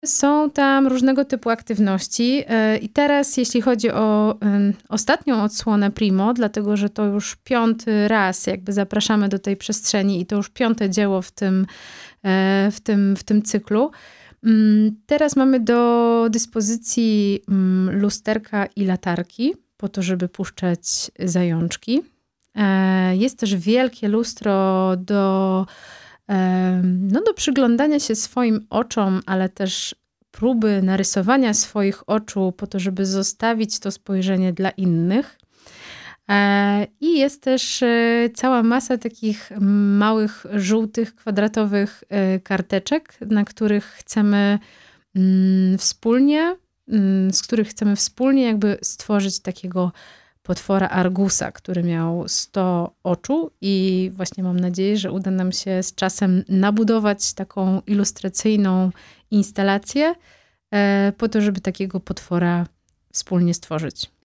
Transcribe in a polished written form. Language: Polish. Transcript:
Są tam różnego typu aktywności i teraz jeśli chodzi o ostatnią odsłonę Primo, dlatego że to już 5. raz jakby zapraszamy do tej przestrzeni i to już 5. dzieło w tym cyklu. Teraz mamy do dyspozycji lusterka i latarki po to, żeby puszczać zajączki. Jest też wielkie lustro do przyglądania się swoim oczom, ale też próby narysowania swoich oczu po to, żeby zostawić to spojrzenie dla innych. I jest też cała masa takich małych, żółtych, kwadratowych karteczek, na których chcemy z których chcemy wspólnie jakby stworzyć takiego potwora Argusa, który miał 100 oczu i właśnie mam nadzieję, że uda nam się z czasem nabudować taką ilustracyjną instalację po to, żeby takiego potwora wspólnie stworzyć.